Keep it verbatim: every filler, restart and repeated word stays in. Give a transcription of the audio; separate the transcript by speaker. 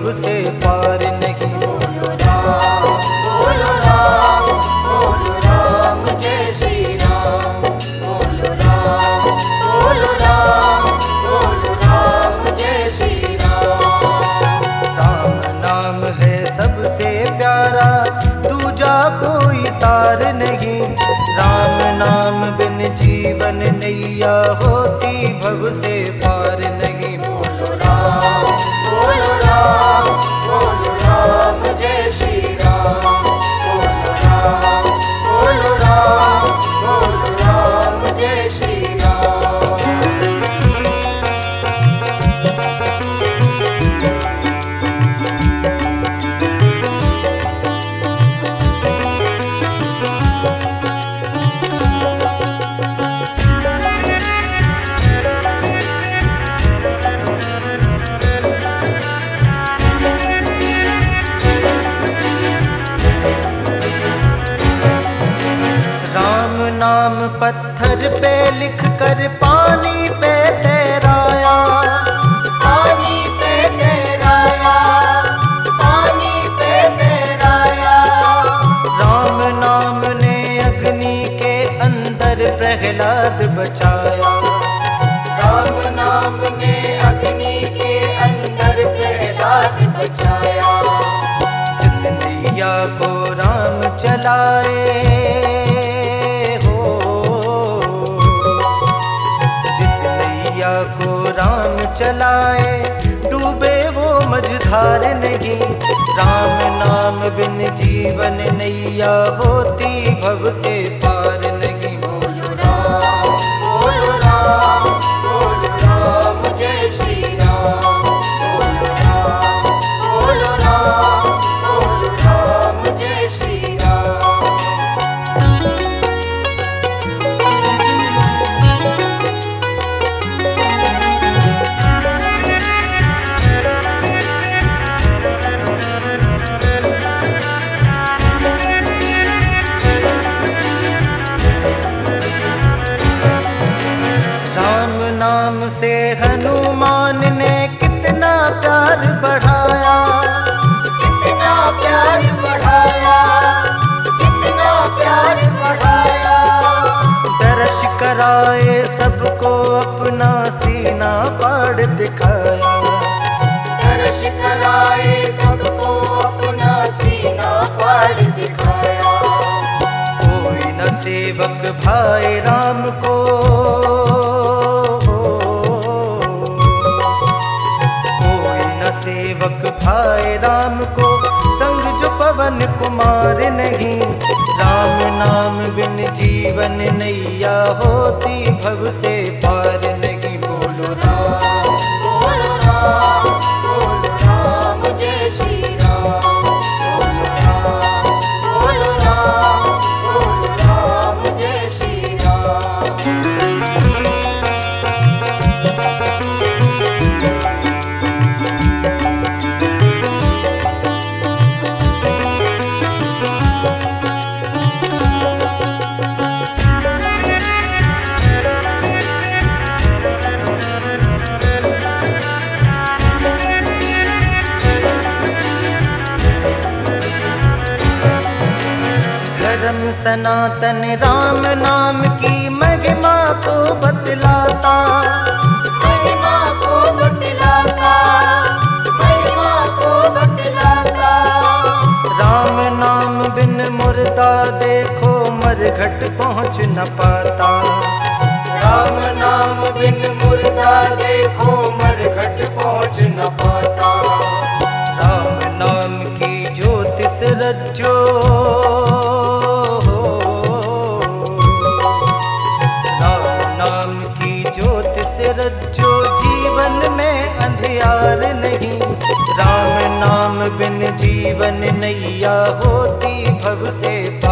Speaker 1: भव से पार नहीं।
Speaker 2: बोलो राम बोलो राम बोलो राम जय श्री राम। बोलो राम बोलो राम बोलो राम जय श्री राम।
Speaker 1: राम नाम है सबसे प्यारा, दूजा कोई सार नहीं। राम नाम बिन जीवन नैया होती भव से पार नहीं।
Speaker 2: बोलो राम बोलो राम बोलो राम जय श्री राम। बोलो राम बोलो राम बोलो राम जय श्री राम।
Speaker 1: राम नाम पत्थर पे लिख कर पानी पे तैराया।
Speaker 2: पानी पे तैराया पानी पे तैराया।
Speaker 1: राम नाम ने अग्नि के अंदर प्रहलाद बचाया।
Speaker 2: राम नाम ने अग्नि के अंदर प्रहलाद बचाया।
Speaker 1: जिस नैया को राम चलाए हो, जिस नैया को राम चलाए, डूबे वो मझधार नहीं। राम नाम बिन जीवन नैया होती भव से पार नहीं।
Speaker 2: बोलो राम बोलो राम बोलो राम जय श्री राम। बोलो राम बोलो राम बोलो राम जय श्री राम।
Speaker 1: राम नाम से हनुमान ने कितना प्यार बढ़ाया।
Speaker 2: कितना प्यार बढ़ाया कितना प्यार बढ़ाया।
Speaker 1: दर्श कराए सबको अपना सीना फाड़ दिखाया।
Speaker 2: दर्श कराए सबको अपना सीना फाड़ दिखाया।
Speaker 1: कोई न सेवक भाई राम को, कोई न सेवक भाई राम को, संग जो पवन कुमार नहीं। राम नाम बिन जीवन नैया होती भव से पार नहीं। बोलो
Speaker 2: राम बोलो राम बोलो राम जय श्री राम। बोलो राम बोलो राम बोलो राम जय श्री राम।
Speaker 1: धर्म सनातन राम नाम की महिमा को बतलाता।
Speaker 2: महिमा को बतलाता महिमा को बतलाता।
Speaker 1: राम नाम बिन मुर्दा देखो मरघट पहुँच न पाता।
Speaker 2: राम नाम बिन मुर्दा देखो मरघट पहुँच न पाता।
Speaker 1: राम नाम की ज्योतिष रज्जो, राम नाम की ज्योतिष रज्जो, जीवन में अंधियार नहीं। राम नाम बिन जीवन नैया होती भव से पार